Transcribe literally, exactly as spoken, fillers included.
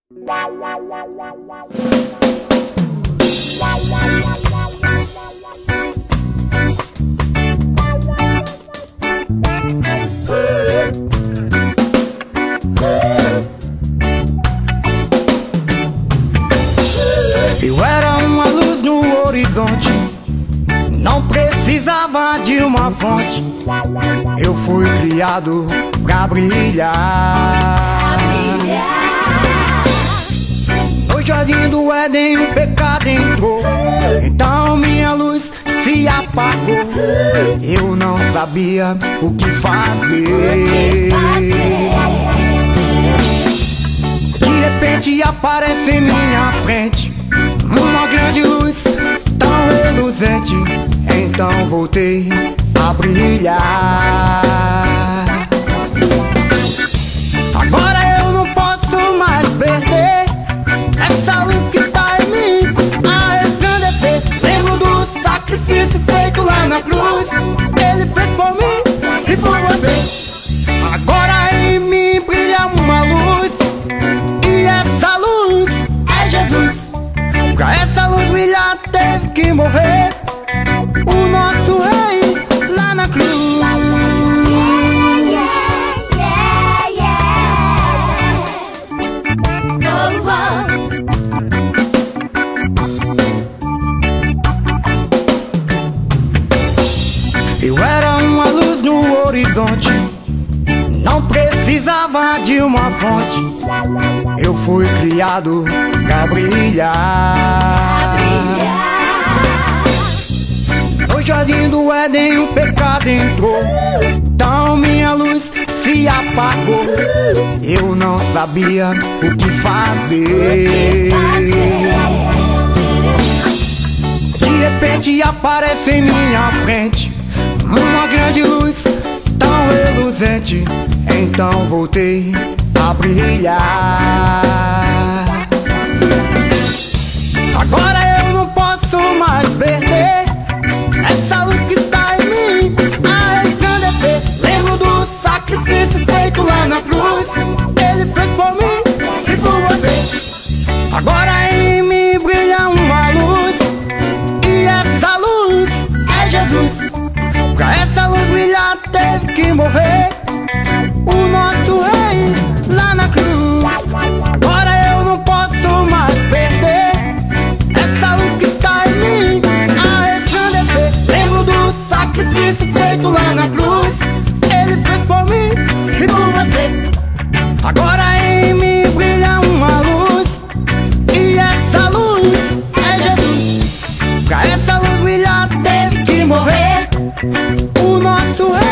Eu era uma luz no horizonte, não precisava de uma fonte. Eu fui criado pra brilhar. No jardim do Éden o pecado entrou, então minha luz se apagou. Eu não sabia o que fazer. De repente aparece em minha frente uma grande luz tão reluzente, então voltei a brilhar. Agora eu não posso mais perder essa luz que está em mim a resplandecer. Lembro do sacrifício feito lá na cruz, Ele fez por mim e por você. Agora em mim brilha uma luz, e essa luz é Jesus. Pra essa luz brilhar teve que morrer o nosso rei lá na cruz. Eu era uma luz no horizonte, não precisava de uma fonte. Eu fui criado pra brilhar. No jardim do Éden o pecado entrou, então minha luz se apagou. Eu não sabia o que fazer. De repente aparece em minha frente uma grande luz tão reluzente, então voltei a brilhar. Agora eu não posso mais perder essa luz que está em mim a resplandecer. Lembro do sacrifício feito lá na cruz, Ele fez por mim e por você. Agora em mim brilha uma luz, e essa luz é Jesus. Pra essa luz brilhar teve que morrer o nosso rei lá na cruz. Agora eu não posso mais perder essa luz que está em mim a resplandecer. Lembro do sacrifício feito lá na cruz, Ele fez por mim e por você. Agora em mim brilha uma luz, e essa luz é Jesus. Pra essa luz brilhar teve que morrer o nosso rei.